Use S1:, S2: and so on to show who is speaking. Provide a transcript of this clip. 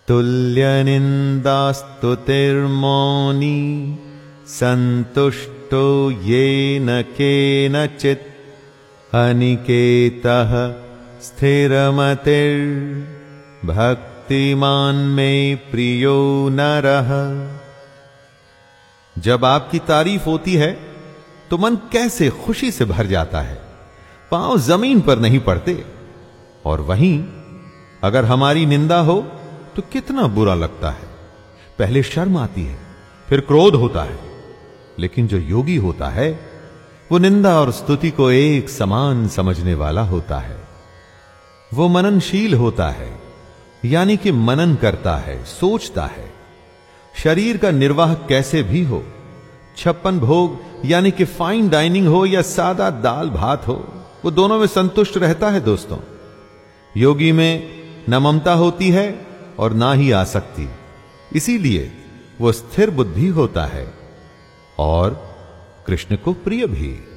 S1: तुल्यनिन्दास्तुतिर्मौनी संतुष्टो येन केनचित् अनिकेतः स्थिरमतिर्भक्तिमान् मे प्रियो नरः। जब आपकी तारीफ होती है तो मन कैसे खुशी से भर जाता है, पांव जमीन पर नहीं पड़ते। और वहीं अगर हमारी निंदा हो तो कितना बुरा लगता है। पहले शर्म आती है, फिर क्रोध होता है। लेकिन जो योगी होता है वो निंदा और स्तुति को एक समान समझने वाला होता है। वो मननशील होता है, यानी कि मनन करता है, सोचता है। शरीर का निर्वाह कैसे भी हो, 56 भोग यानी कि फाइन डाइनिंग हो या सादा दाल भात हो, वो दोनों में संतुष्ट रहता है। दोस्तों, योगी में न ममता होती है और ना ही आसक्ति, इसीलिए वो स्थिर बुद्धि होता है और कृष्ण को प्रिय भी।